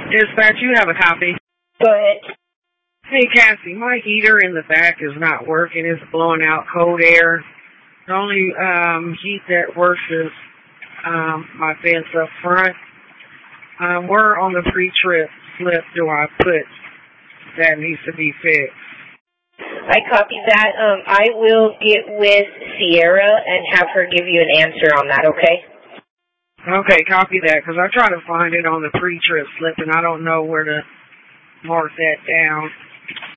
Dispatch, you have a copy. Go ahead. Hey, Cassie, my heater in the back is not working. It's blowing out cold air. The only heat that works is my vents up front. Where on the pre-trip slip do I put that needs to be fixed? I copy that. I will get with Sierra and have her give you an answer on that, okay? Okay, copy that, because I try to find it on the pre-trip slip, and I don't know where to mark that down.